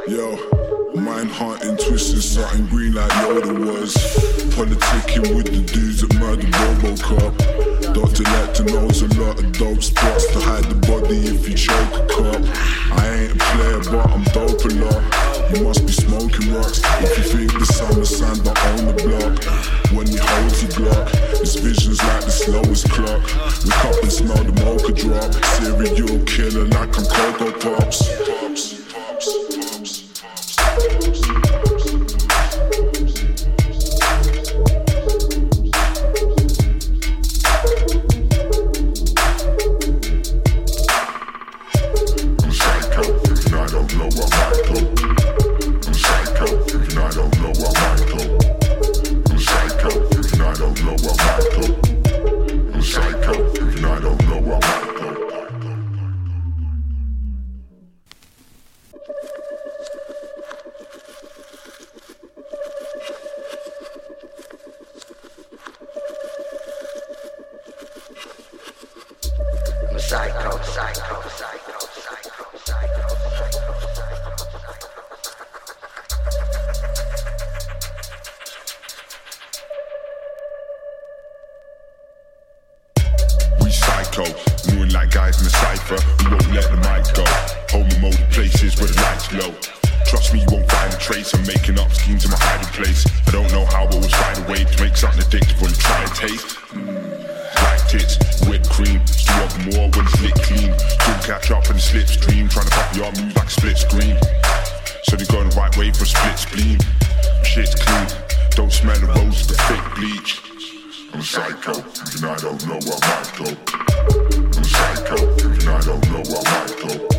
Yo, mind hunting, twisting something green like Yoda was. Politicking with the dudes that murdered Robocop. Dr. Lecter knows a lot of dope spots to hide the body if you choke a cop. I ain't a player but I'm dope a lot. You must be smoking rocks if you think the summer sand don't own the block. When he holds the Glock, his vision's like the slowest clock. Wake up and smell the mocha drop. Serial killer like I'm Cocoa Pops. Moving like guys in the cypher who won't let the mic go. Home remote places where the lights low. Trust me, you won't find a trace. I'm making up schemes in my hiding place. I don't know how, but we'll find a way to make something addictive when you try and taste. Like tits, whipped cream. Still want more when it's lit clean. Still catch up in the slipstream. Trying to copy our moves like a split screen. So they go the right way for a split spleen. Shit's clean. Don't smell the rose, the thick bleach. I'm psycho, and I don't know where I might go. I'm psycho, and I don't know where I might go.